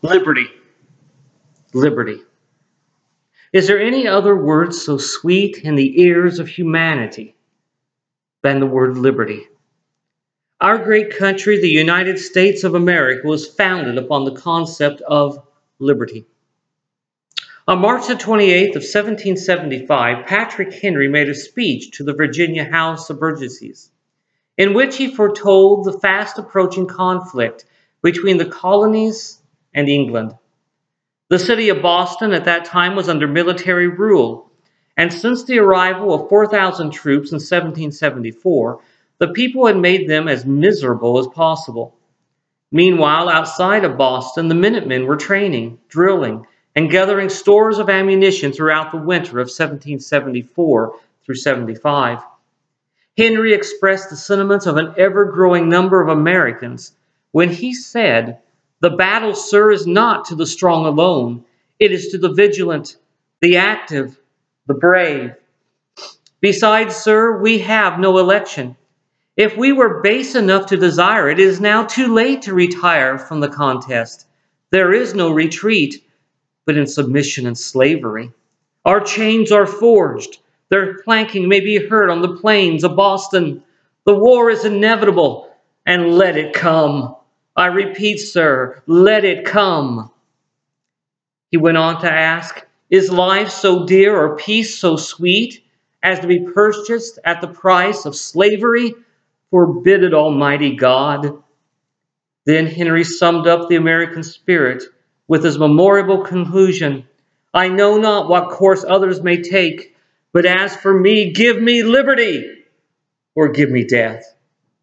Liberty. Liberty. Is there any other word so sweet in the ears of humanity than the word liberty? Our great country, the United States of America, was founded upon the concept of liberty. On March the 28th of 1775, Patrick Henry made a speech to the Virginia House of Burgesses, in which he foretold the fast approaching conflict between the colonies and England. The city of Boston at that time was under military rule, and since the arrival of 4,000 troops in 1774, the people had made them as miserable as possible. Meanwhile, outside of Boston, the Minutemen were training, drilling, and gathering stores of ammunition throughout the winter of 1774 through 75. Henry expressed the sentiments of an ever-growing number of Americans when he said, "The battle, sir, is not to the strong alone. It is to the vigilant, the active, the brave. Besides, sir, we have no election. If we were base enough to desire it, it is now too late to retire from the contest. There is no retreat, but in submission and slavery. Our chains are forged. Their clanking may be heard on the plains of Boston. The war is inevitable, and let it come. I repeat, sir, let it come." He went on to ask, "Is life so dear or peace so sweet as to be purchased at the price of slavery? Forbid it, Almighty God." Then Henry summed up the American spirit with his memorable conclusion, "I know not what course others may take, but as for me, give me liberty or give me death."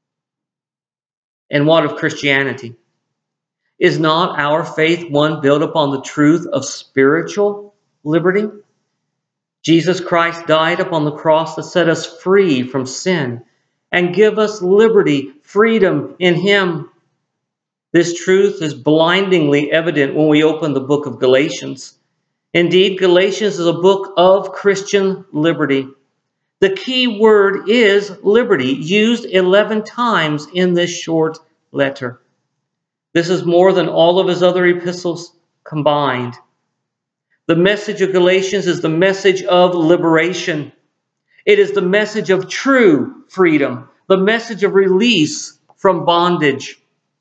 And what of Christianity? Is not our faith one built upon the truth of spiritual liberty? Jesus Christ died upon the cross to set us free from sin and give us liberty, freedom in Him. This truth is blindingly evident when we open the book of Galatians. Indeed, Galatians is a book of Christian liberty. The key word is liberty, used 11 times in this short letter. This is more than all of his other epistles combined. The message of Galatians is the message of liberation. It is the message of true freedom, the message of release from bondage.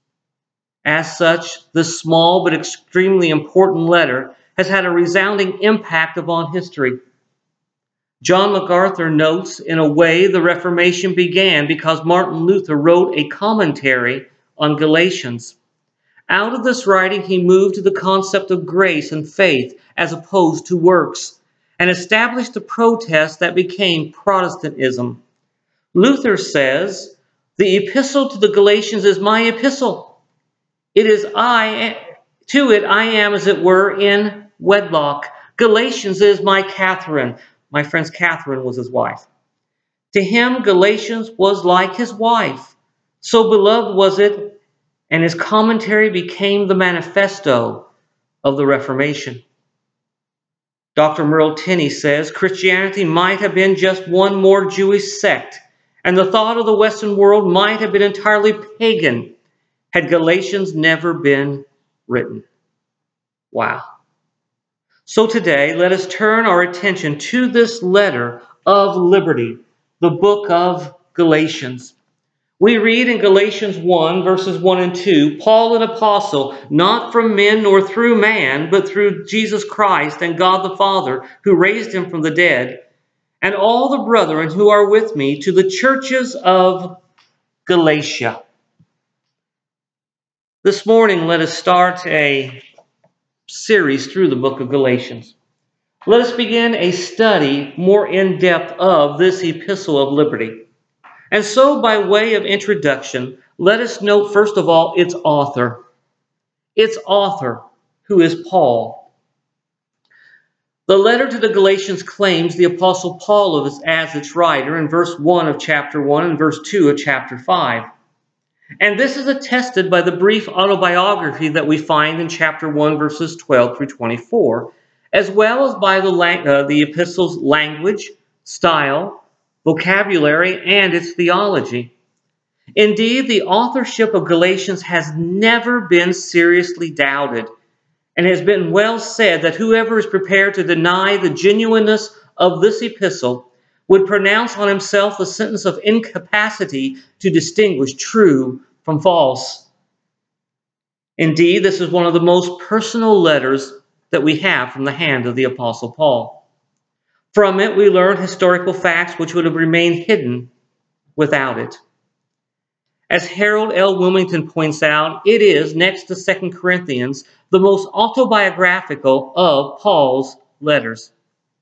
As such, this small but extremely important letter has had a resounding impact upon history. John MacArthur notes, in a way, the Reformation began because Martin Luther wrote a commentary on Galatians. Out of this writing, he moved to the concept of grace and faith as opposed to works, and established a protest that became Protestantism. Luther says, "The epistle to the Galatians is my epistle. It is to it I am, as it were, in wedlock. Galatians is my Catherine." My friend's Catherine was his wife. To him, Galatians was like his wife. So beloved was it, and his commentary became the manifesto of the Reformation. Dr. Merle Tenney says, "Christianity might have been just one more Jewish sect, and the thought of the Western world might have been entirely pagan had Galatians never been written." Wow. So today, let us turn our attention to this letter of liberty, the book of Galatians. We read in Galatians 1, verses 1 and 2, "Paul, an apostle, not from men nor through man, but through Jesus Christ and God the Father, who raised him from the dead, and all the brethren who are with me, to the churches of Galatia." This morning, let us start a series through the book of Galatians. Let us begin a study more in depth of this epistle of liberty. And so, by way of introduction, let us note first of all its author. Its author, who is Paul. The letter to the Galatians claims the Apostle Paul as its writer in verse 1 of chapter 1 and verse 2 of chapter 5. And this is attested by the brief autobiography that we find in chapter 1, verses 12 through 24, as well as by the epistle's language, style, vocabulary, and its theology. Indeed, the authorship of Galatians has never been seriously doubted, And it has been well said that whoever is prepared to deny the genuineness of this epistle would pronounce on himself the sentence of incapacity to distinguish true from false. Indeed, this is one of the most personal letters that we have from the hand of the Apostle Paul. From it, we learn historical facts which would have remained hidden without it. As Harold L. Wilmington points out, it is, next to 2 Corinthians, the most autobiographical of Paul's letters.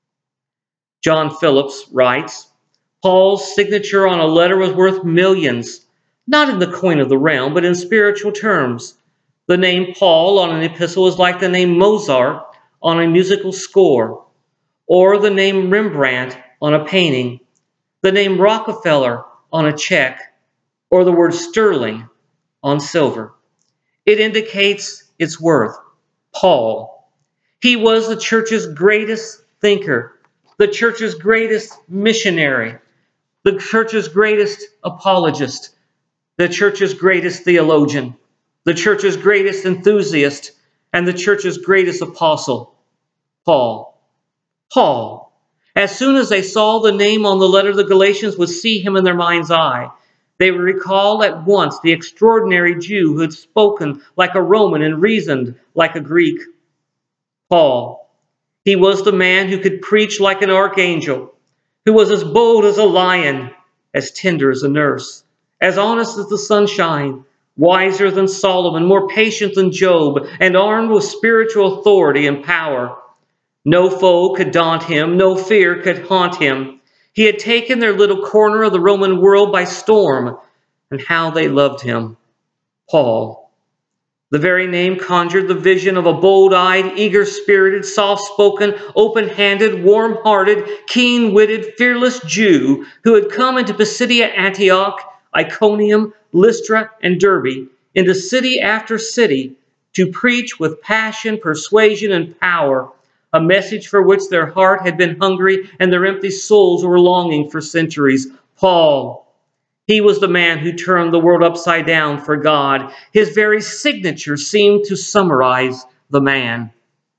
John Phillips writes, Paul's signature on a letter was worth millions, not in the coin of the realm, but in spiritual terms. The name Paul on an epistle is like the name Mozart on a musical score, or the name Rembrandt on a painting, the name Rockefeller on a check, or the word sterling on silver. It indicates its worth. Paul. He was the church's greatest thinker, the church's greatest missionary, the church's greatest apologist, the church's greatest theologian, the church's greatest enthusiast, and the church's greatest apostle. Paul. Paul. As soon as they saw the name on the letter, the Galatians would see him in their mind's eye. They would recall at once the extraordinary Jew who had spoken like a Roman and reasoned like a Greek. Paul. He was the man who could preach like an archangel, who was as bold as a lion, as tender as a nurse, as honest as the sunshine, wiser than Solomon, more patient than Job, and armed with spiritual authority and power. No foe could daunt him, no fear could haunt him. He had taken their little corner of the Roman world by storm, and how they loved him. Paul. The very name conjured the vision of a bold-eyed, eager-spirited, soft-spoken, open-handed, warm-hearted, keen-witted, fearless Jew who had come into Pisidia, Antioch, Iconium, Lystra, and Derbe, into city after city, to preach with passion, persuasion, and power, a message for which their heart had been hungry and their empty souls were longing for centuries. Paul. He was the man who turned the world upside down for God. His very signature seemed to summarize the man.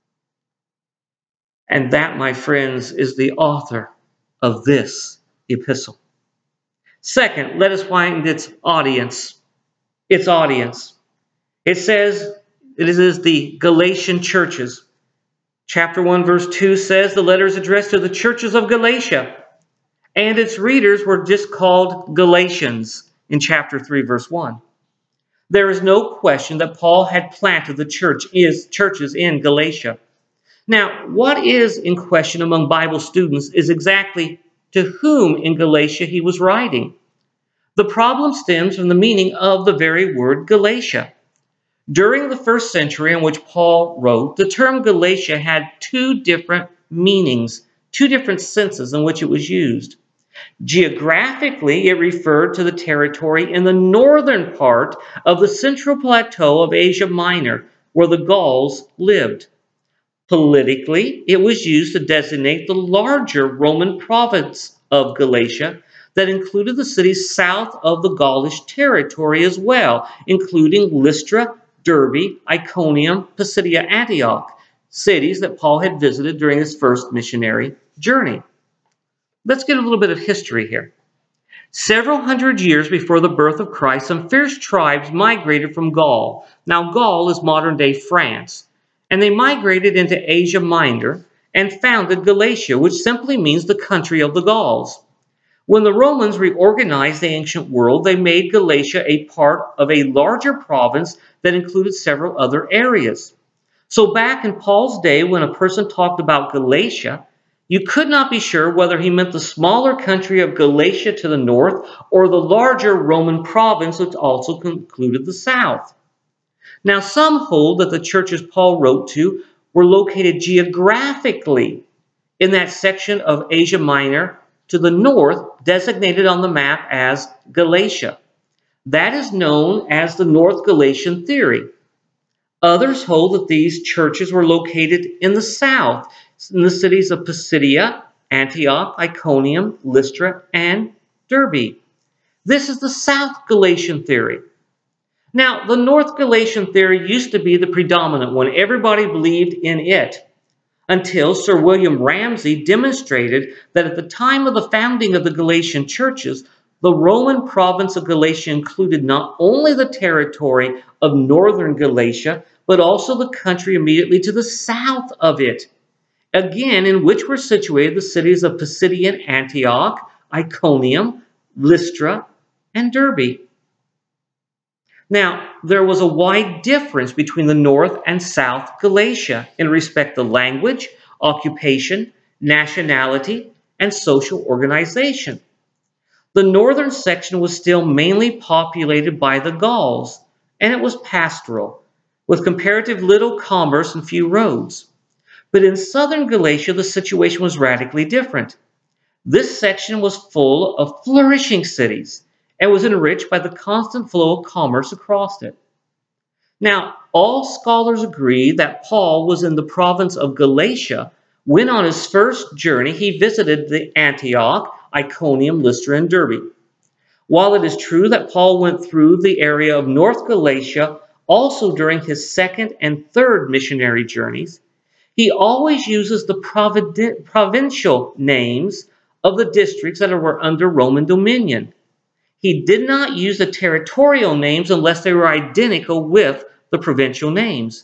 And that, my friends, is the author of this epistle. Second, let us find its audience. Its audience. It says it is the Galatian churches. Chapter 1, verse 2 says the letter is addressed to the churches of Galatia, and its readers were just called Galatians in chapter 3, verse 1. There is no question that Paul had planted the churches in Galatia. Now, what is in question among Bible students is exactly to whom in Galatia he was writing. The problem stems from the meaning of the very word Galatia. During the first century in which Paul wrote, the term Galatia had two different meanings, two different senses in which it was used. Geographically, it referred to the territory in the northern part of the central plateau of Asia Minor, where the Gauls lived. Politically, it was used to designate the larger Roman province of Galatia that included the cities south of the Gaulish territory as well, including Lystra, Derbe, Iconium, Pisidia, Antioch, cities that Paul had visited during his first missionary journey. Let's get a little bit of history here. Several hundred years before the birth of Christ, some fierce tribes migrated from Gaul. Now, Gaul is modern-day France, and they migrated into Asia Minor and founded Galatia, which simply means the country of the Gauls. When the Romans reorganized the ancient world, they made Galatia a part of a larger province that included several other areas. So back in Paul's day, when a person talked about Galatia, you could not be sure whether he meant the smaller country of Galatia to the north or the larger Roman province, which also included the south. Now, some hold that the churches Paul wrote to were located geographically in that section of Asia Minor to the north, designated on the map as Galatia. That is known as the North Galatian theory. Others hold that these churches were located in the south, in the cities of Pisidia, Antioch, Iconium, Lystra, and Derbe. This is the South Galatian theory. Now, the North Galatian theory used to be the predominant one. Everybody believed in it until Sir William Ramsay demonstrated that at the time of the founding of the Galatian churches, the Roman province of Galatia included not only the territory of northern Galatia, but also the country immediately to the south of it, again in which were situated the cities of Pisidian Antioch, Iconium, Lystra, and Derbe. Now, there was a wide difference between the North and South Galatia in respect to language, occupation, nationality, and social organization. The northern section was still mainly populated by the Gauls, and it was pastoral, with comparative little commerce and few roads. But in southern Galatia, the situation was radically different. This section was full of flourishing cities and was enriched by the constant flow of commerce across it. Now, all scholars agree that Paul was in the province of Galatia when on his first journey he visited the Antioch, Iconium, Lystra, and Derbe. While it is true that Paul went through the area of North Galatia also during his second and third missionary journeys, he always uses the provincial names of the districts that were under Roman dominion. He did not use the territorial names unless they were identical with the provincial names.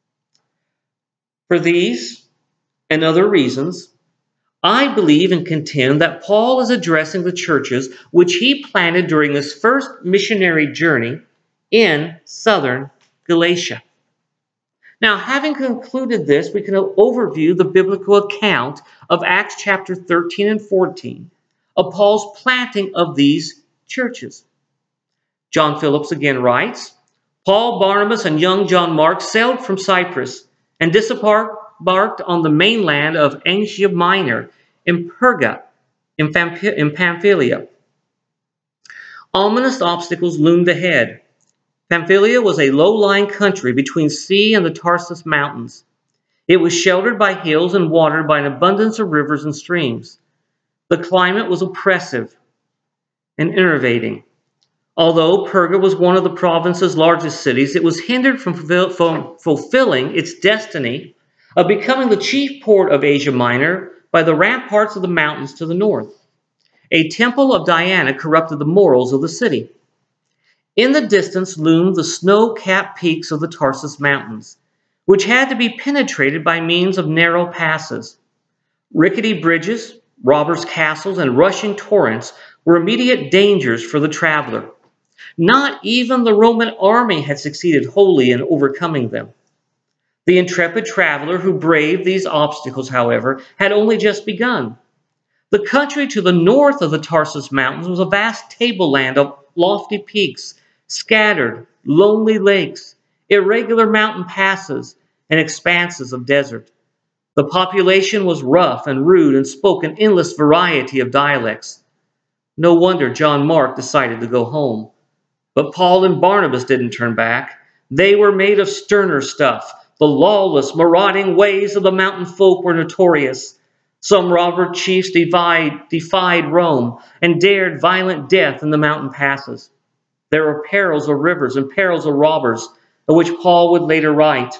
For these and other reasons, I believe and contend that Paul is addressing the churches which he planted during his first missionary journey in southern Galatia. Now, having concluded this, we can overview the biblical account of Acts chapter 13 and 14 of Paul's planting of these churches. John Phillips again writes, Paul, Barnabas, and young John Mark sailed from Cyprus and disembarked on the mainland of Asia Minor in Perga, in Pamphylia. Ominous obstacles loomed ahead. Pamphylia was a low-lying country between sea and the Tarsus Mountains. It was sheltered by hills and watered by an abundance of rivers and streams. The climate was oppressive and enervating. Although Perga was one of the province's largest cities, it was hindered from fulfilling its destiny of becoming the chief port of Asia Minor by the ramparts of the mountains to the north. A temple of Diana corrupted the morals of the city. In the distance loomed the snow-capped peaks of the Tarsus Mountains, which had to be penetrated by means of narrow passes. Rickety bridges, robbers' castles, and rushing torrents were immediate dangers for the traveler. Not even the Roman army had succeeded wholly in overcoming them. The intrepid traveler who braved these obstacles, however, had only just begun. The country to the north of the Tarsus Mountains was a vast tableland of lofty peaks, scattered, lonely lakes, irregular mountain passes, and expanses of desert. The population was rough and rude and spoke an endless variety of dialects. No wonder John Mark decided to go home. But Paul and Barnabas didn't turn back. They were made of sterner stuff. The lawless, marauding ways of the mountain folk were notorious. Some robber chiefs defied Rome and dared violent death in the mountain passes. There were perils of rivers and perils of robbers, of which Paul would later write.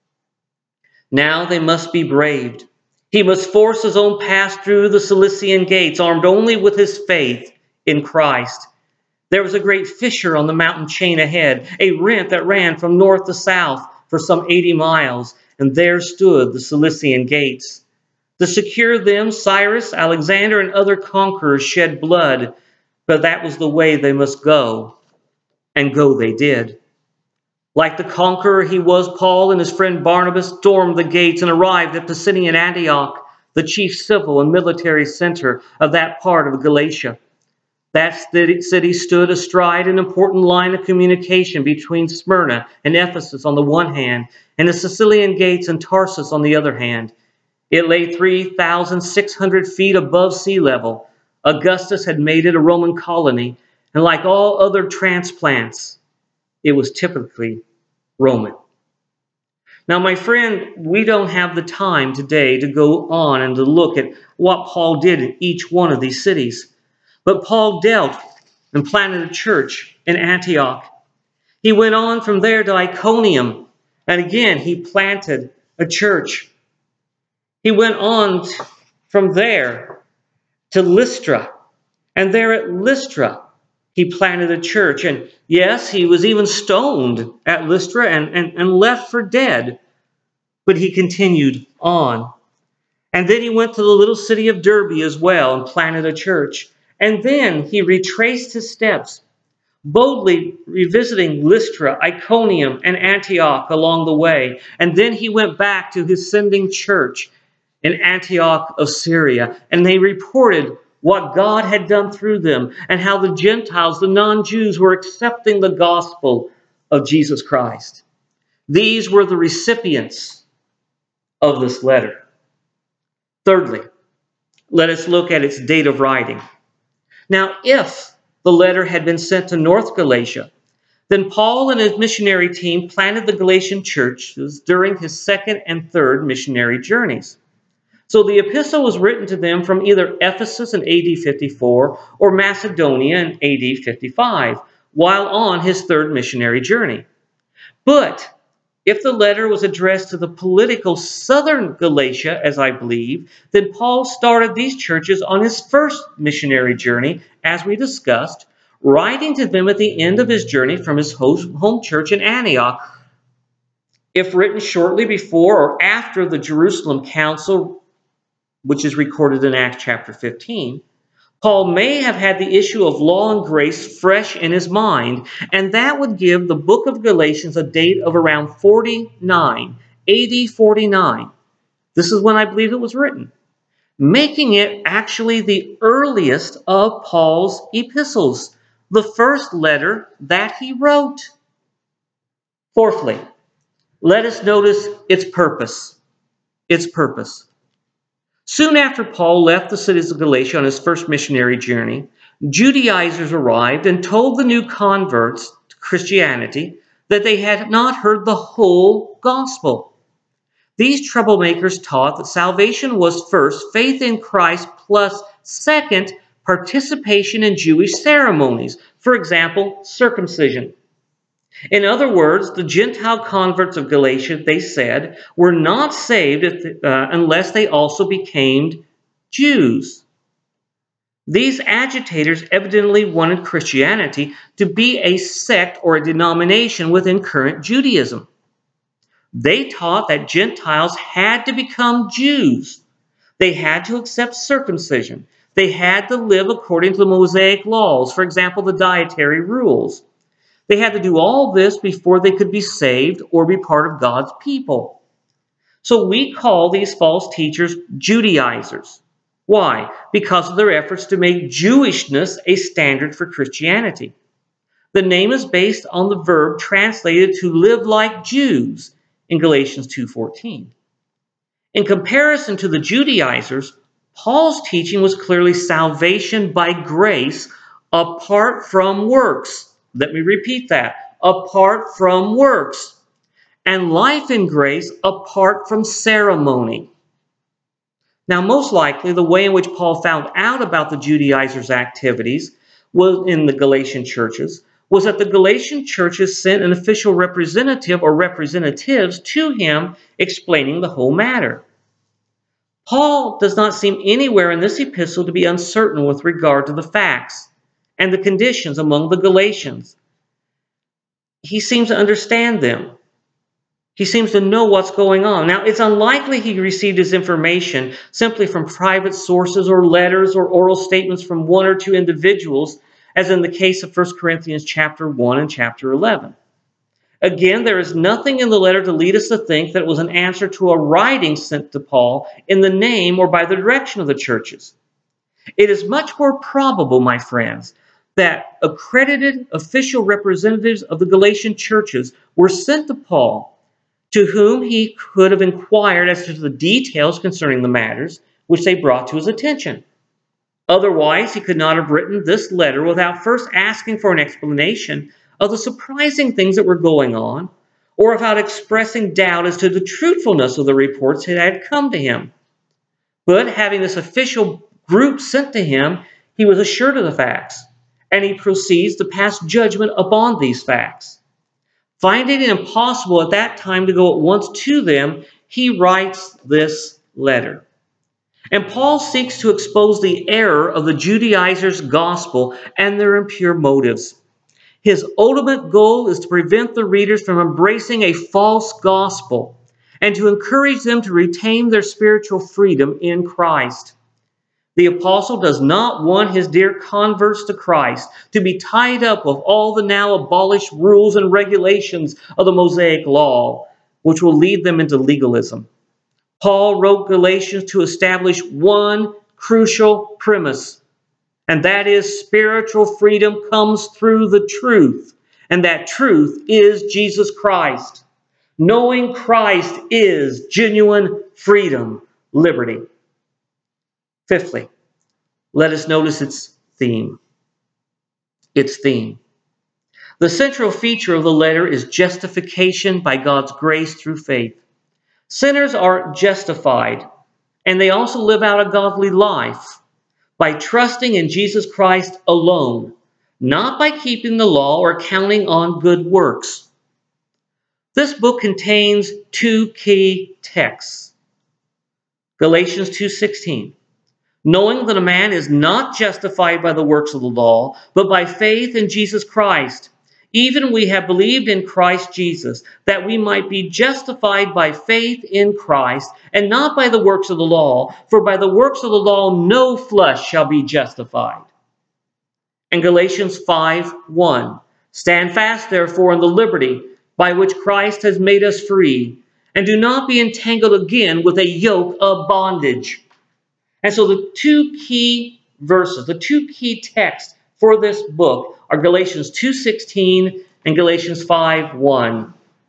Now they must be braved. He must force his own pass through the Cilician gates, armed only with his faith in Christ. There was a great fissure on the mountain chain ahead, a rent that ran from north to south for some 80 miles, and there stood the Cilician gates. To secure them, Cyrus, Alexander, and other conquerors shed blood, but that was the way they must go, and go they did. Like the conqueror he was, Paul and his friend Barnabas stormed the gates and arrived at Pisidian Antioch, the chief civil and military center of that part of Galatia. That city stood astride an important line of communication between Smyrna and Ephesus on the one hand, and the Cilician gates and Tarsus on the other hand. It lay 3,600 feet above sea level. Augustus had made it a Roman colony, and like all other transplants, it was typically Roman. Now, my friend, we don't have the time today to go on and to look at what Paul did in each one of these cities. But Paul dealt and planted a church in Antioch. He went on from there to Iconium, and again he planted a church. He went on from there to Lystra, and there at Lystra he planted a church. And yes, he was even stoned at Lystra and left for dead, but he continued on. And then he went to the little city of Derbe as well and planted a church. And then he retraced his steps, boldly revisiting Lystra, Iconium, and Antioch along the way. And then he went back to his sending church in Antioch of Syria, and they reported what God had done through them and how the Gentiles, the non-Jews, were accepting the gospel of Jesus Christ. These were the recipients of this letter. Thirdly, let us look at its date of writing. Now, if the letter had been sent to North Galatia, then Paul and his missionary team planted the Galatian churches during his second and third missionary journeys. So the epistle was written to them from either Ephesus in AD 54 or Macedonia in AD 55, while on his third missionary journey. But if the letter was addressed to the political southern Galatia, as I believe, then Paul started these churches on his first missionary journey, as we discussed, writing to them at the end of his journey from his home church in Antioch. If written shortly before or after the Jerusalem Council, which is recorded in Acts chapter 15, Paul may have had the issue of law and grace fresh in his mind, and that would give the book of Galatians a date of around 49, AD 49. This is when I believe it was written, making it actually the earliest of Paul's epistles, the first letter that he wrote. Fourthly, let us notice its purpose. Its purpose. Soon after Paul left the cities of Galatia on his first missionary journey, Judaizers arrived and told the new converts to Christianity that they had not heard the whole gospel. These troublemakers taught that salvation was first faith in Christ plus second participation in Jewish ceremonies, for example, circumcision. In other words, the Gentile converts of Galatia, they said, were not saved unless they also became Jews. These agitators evidently wanted Christianity to be a sect or a denomination within current Judaism. They taught that Gentiles had to become Jews. They had to accept circumcision. They had to live according to the Mosaic laws, for example, the dietary rules. They had to do all this before they could be saved or be part of God's people. So we call these false teachers Judaizers. Why? Because of their efforts to make Jewishness a standard for Christianity. The name is based on the verb translated to live like Jews in Galatians 2:14. In comparison to the Judaizers, Paul's teaching was clearly salvation by grace apart from works. Let me repeat that. Apart from works. And life in grace apart from ceremony. Now, most likely, the way in which Paul found out about the Judaizers' activities was in the Galatian churches was that the Galatian churches sent an official representative or representatives to him explaining the whole matter. Paul does not seem anywhere in this epistle to be uncertain with regard to the facts and the conditions among the Galatians. He seems to understand them. He seems to know what's going on. Now, it's unlikely he received his information simply from private sources or letters or oral statements from one or two individuals, as in the case of 1 Corinthians chapter 1 and chapter 11. Again, there is nothing in the letter to lead us to think that it was an answer to a writing sent to Paul in the name or by the direction of the churches. It is much more probable, my friends, that accredited official representatives of the Galatian churches were sent to Paul, to whom he could have inquired as to the details concerning the matters which they brought to his attention. Otherwise, he could not have written this letter without first asking for an explanation of the surprising things that were going on, or without expressing doubt as to the truthfulness of the reports that had come to him. But having this official group sent to him, he was assured of the facts, and he proceeds to pass judgment upon these facts. Finding it impossible at that time to go at once to them, he writes this letter. And Paul seeks to expose the error of the Judaizers' gospel and their impure motives. His ultimate goal is to prevent the readers from embracing a false gospel and to encourage them to retain their spiritual freedom in Christ. The apostle does not want his dear converts to Christ to be tied up with all the now abolished rules and regulations of the Mosaic law, which will lead them into legalism. Paul wrote Galatians to establish one crucial premise, and that is spiritual freedom comes through the truth, and that truth is Jesus Christ. Knowing Christ is genuine freedom, liberty. Fifthly, let us notice its theme. Its theme. The central feature of the letter is justification by God's grace through faith. Sinners are justified, and they also live out a godly life by trusting in Jesus Christ alone, not by keeping the law or counting on good works. This book contains two key texts. Galatians 2:16. Knowing that a man is not justified by the works of the law, but by faith in Jesus Christ. Even we have believed in Christ Jesus, that we might be justified by faith in Christ, and not by the works of the law, for by the works of the law no flesh shall be justified. And Galatians 5:1. Stand fast, therefore, in the liberty by which Christ has made us free, and do not be entangled again with a yoke of bondage. And so the two key verses, the two key texts for this book are Galatians 2:16 and Galatians 5:1.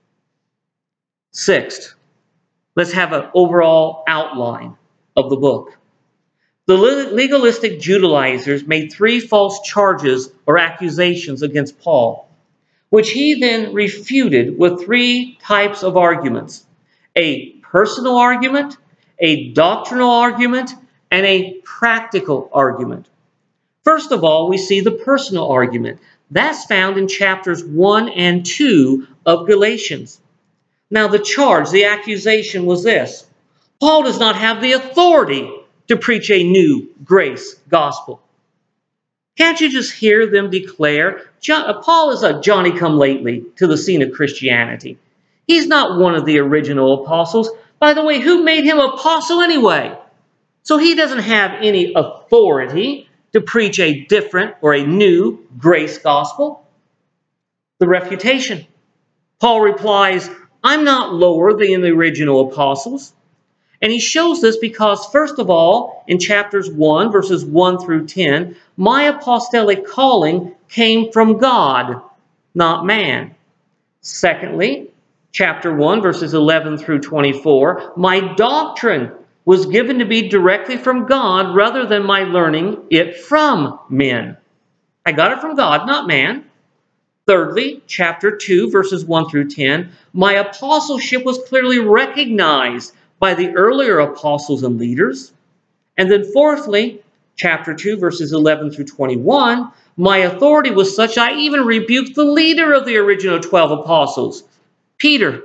Sixth, let's have an overall outline of the book. The legalistic Judaizers made three false charges or accusations against Paul, which he then refuted with three types of arguments: a personal argument, a doctrinal argument, and a practical argument. First of all, we see the personal argument. That's found in chapters 1 and 2 of Galatians. Now, the charge, the accusation was this: Paul does not have the authority to preach a new grace gospel. Can't you just hear them declare? Paul is a Johnny-come-lately to the scene of Christianity. He's not one of the original apostles. By the way, who made him apostle anyway? So he doesn't have any authority to preach a different or a new grace gospel. The refutation. Paul replies, I'm not lower than the original apostles. And he shows this because, first of all, in chapters 1, verses 1 through 10, my apostolic calling came from God, not man. Secondly, chapter 1, verses 11 through 24, my doctrine was given to be directly from God rather than my learning it from men. I got it from God, not man. Thirdly, chapter 2, verses 1 through 10, my apostleship was clearly recognized by the earlier apostles and leaders. And then fourthly, chapter 2, verses 11 through 21, my authority was such I even rebuked the leader of the original 12 apostles, Peter.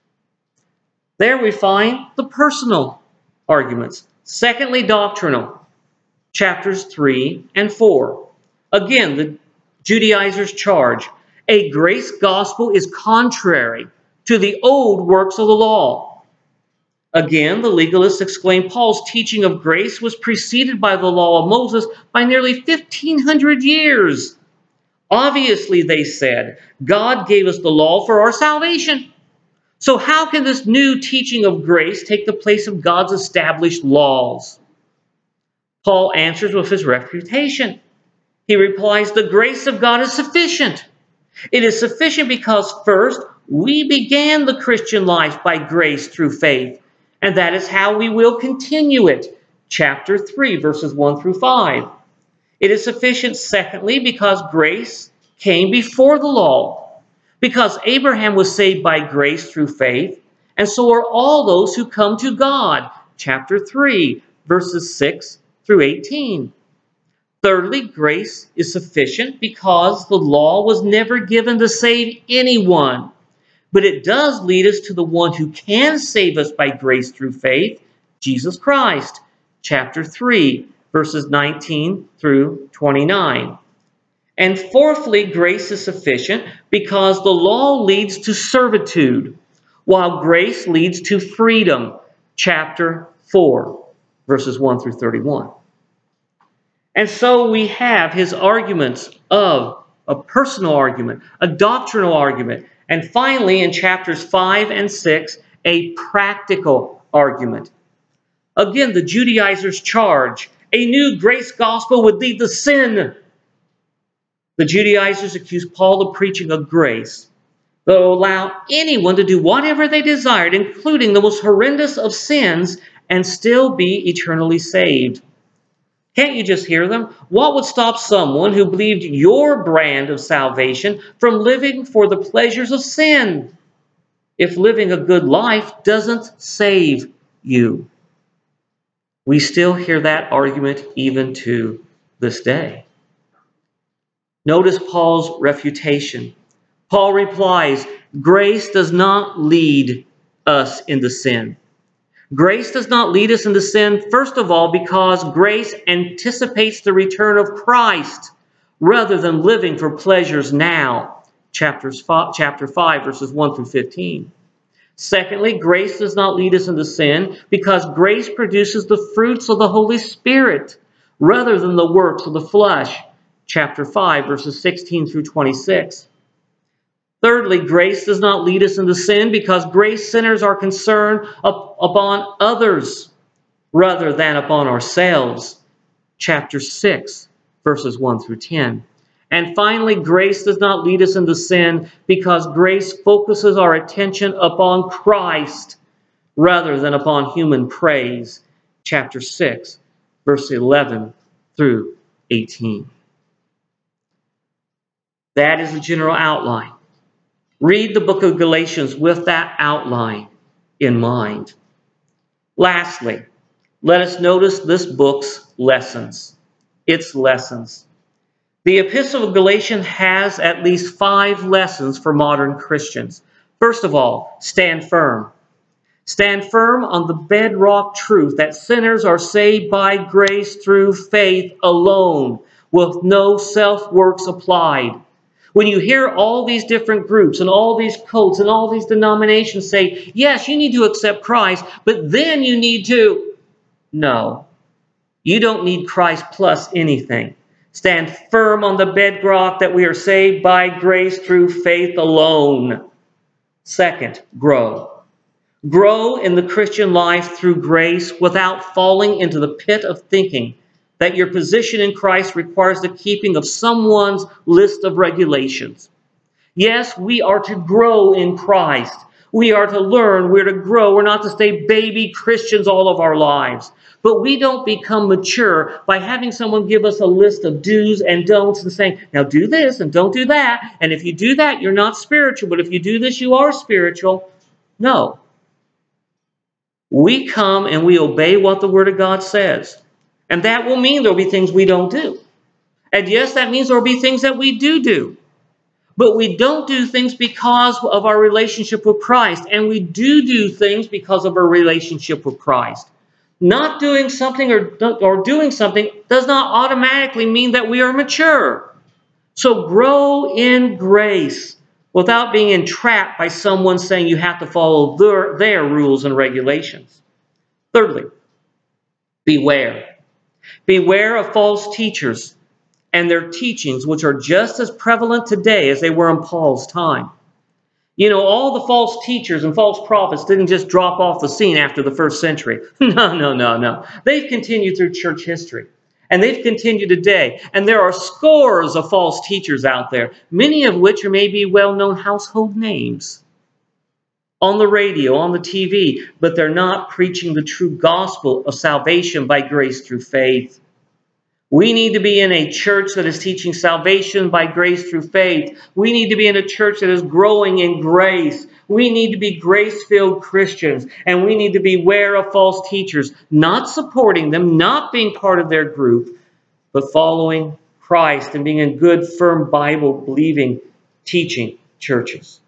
There we find the personal arguments. Secondly, doctrinal, chapters 3 and 4. Again, the Judaizers' charge, a grace gospel is contrary to the old works of the law. Again, the legalists exclaim Paul's teaching of grace was preceded by the law of Moses by nearly 1,500 years. Obviously, they said, God gave us the law for our salvation. So how can this new teaching of grace take the place of God's established laws? Paul answers with his refutation. He replies, the grace of God is sufficient. It is sufficient because first, we began the Christian life by grace through faith, and that is how we will continue it. Chapter 3, verses 1 through 5. It is sufficient, secondly, because grace came before the law. Because Abraham was saved by grace through faith, and so are all those who come to God. Chapter 3, verses 6 through 18. Thirdly, grace is sufficient because the law was never given to save anyone. But it does lead us to the one who can save us by grace through faith, Jesus Christ. Chapter 3, verses 19 through 29. And fourthly, grace is sufficient because the law leads to servitude, while grace leads to freedom. Chapter 4, verses 1 through 31. And so we have his arguments of a personal argument, a doctrinal argument, and finally in chapters 5 and 6, a practical argument. Again, the Judaizers' charge, a new grace gospel would lead to sin. The Judaizers accuse Paul of preaching a grace that will allow anyone to do whatever they desired, including the most horrendous of sins, and still be eternally saved. Can't you just hear them? What would stop someone who believed your brand of salvation from living for the pleasures of sin if living a good life doesn't save you? We still hear that argument even to this day. Notice Paul's refutation. Paul replies, grace does not lead us into sin. Grace does not lead us into sin, first of all, because grace anticipates the return of Christ rather than living for pleasures now. Chapter 5, verses 1 through 15. Secondly, grace does not lead us into sin because grace produces the fruits of the Holy Spirit rather than the works of the flesh. Chapter 5, verses 16 through 26. Thirdly, grace does not lead us into sin because grace sinners are concerned upon others rather than upon ourselves. Chapter 6, verses 1 through 10. And finally, grace does not lead us into sin because grace focuses our attention upon Christ rather than upon human praise. Chapter 6, verse 11 through 18. That is the general outline. Read the book of Galatians with that outline in mind. Lastly, let us notice this book's lessons. Its lessons. The Epistle of Galatians has at least 5 lessons for modern Christians. First of all, stand firm. Stand firm on the bedrock truth that sinners are saved by grace through faith alone, with no self-works applied. When you hear all these different groups and all these cults and all these denominations say, yes, you need to accept Christ, but then you need to. No, you don't need Christ plus anything. Stand firm on the bedrock that we are saved by grace through faith alone. Second, grow. Grow in the Christian life through grace without falling into the pit of thinking that your position in Christ requires the keeping of someone's list of regulations. Yes, we are to grow in Christ. We are to learn. We're to grow. We're not to stay baby Christians all of our lives. But we don't become mature by having someone give us a list of do's and don'ts and saying, now do this and don't do that. And if you do that, you're not spiritual. But if you do this, you are spiritual. No. We come and we obey what the Word of God says. And that will mean there will be things we don't do. And yes, that means there will be things that we do. But we don't do things because of our relationship with Christ. And we do things because of our relationship with Christ. Not doing something or doing something does not automatically mean that we are mature. So grow in grace without being entrapped by someone saying you have to follow their rules and regulations. Thirdly, beware. Beware of false teachers and their teachings, which are just as prevalent today as they were in Paul's time. You know, all the false teachers and false prophets didn't just drop off the scene after the first century. No. They've continued through church history. And they've continued today. And there are scores of false teachers out there, many of which are maybe well-known household names on the radio, on the TV, but they're not preaching the true gospel of salvation by grace through faith. We need to be in a church that is teaching salvation by grace through faith. We need to be in a church that is growing in grace. We need to be grace-filled Christians, and we need to beware of false teachers, not supporting them, not being part of their group, but following Christ and being in good, firm, Bible-believing, teaching churches.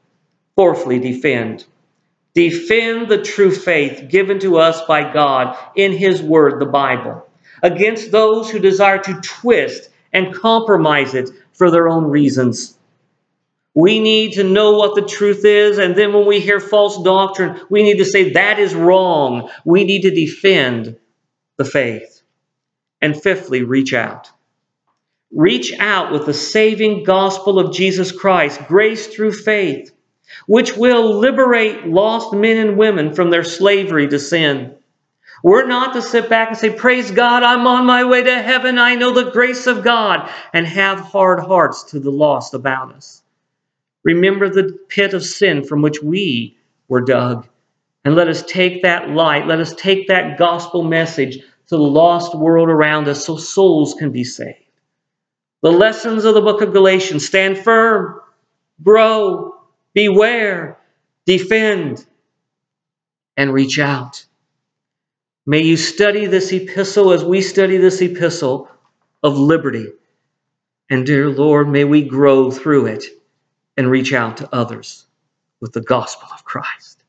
Fourthly, defend. Defend the true faith given to us by God in His Word, the Bible, against those who desire to twist and compromise it for their own reasons. We need to know what the truth is, and then when we hear false doctrine, we need to say that is wrong. We need to defend the faith. And fifthly, reach out. Reach out with the saving gospel of Jesus Christ, grace through faith, which will liberate lost men and women from their slavery to sin. We're not to sit back and say, praise God, I'm on my way to heaven. I know the grace of God, and have hard hearts to the lost about us. Remember the pit of sin from which we were dug. And let us take that light, let us take that gospel message to the lost world around us so souls can be saved. The lessons of the book of Galatians: stand firm, grow, beware, defend, and reach out. May you study this epistle as we study this epistle of liberty. And dear Lord, may we grow through it and reach out to others with the gospel of Christ.